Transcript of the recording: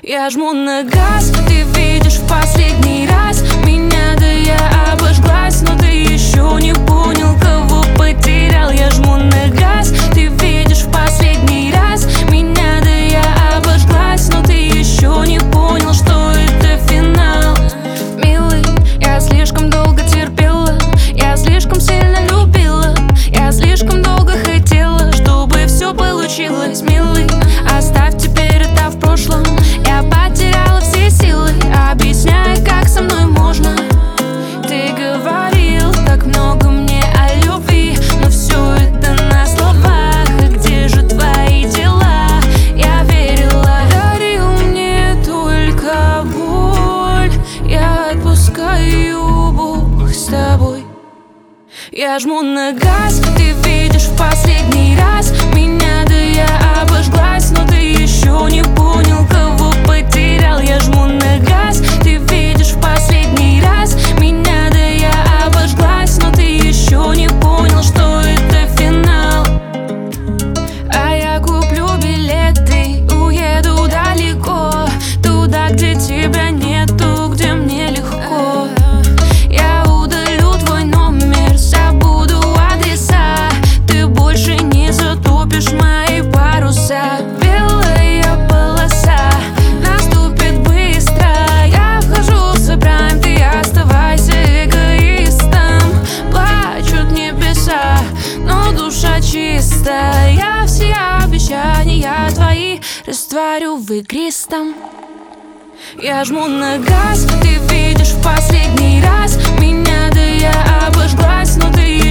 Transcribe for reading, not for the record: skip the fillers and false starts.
Я жму на газ, ты видишь в последний раз меня, да я обожглась, но ты еще не понял, кого потерял. Я жму на газ, ты видишь в последний раз меня, да я обожглась, но ты еще не понял, что это финал. Милый, я слишком долго терпела, я слишком сильно любила, я слишком долго хотела, чтобы все получилось. Милый, оставь теперь это в прошлом. Я потеряла все силы, объясняя, как со мной можно. Ты говорил так много мне о любви, но все это на словах. И где же твои дела? Я верила, дарил мне только боль. Я отпускаю, Бог с тобой. Я жму на газ, ты видишь в последний раз меня, да я обожглась, но ты еще не понял, кого потерял. Я жму на газ, ты видишь в последний раз меня, да я обожглась, но ты еще не понял, что это финал. А я куплю билеты, уеду далеко, туда, где тебя нету, где мне легко. Я удалю твой номер, забуду адреса, ты больше не затопишь мои паруса. Белая полоса наступит быстро, я вхожу в свой прайм, ты оставайся эгоистом. Плачут небеса, но душа чистая. Я все обещания твои растворю в игристом. Я жму на газ, ты видишь в последний раз меня, да я обожглась, но ты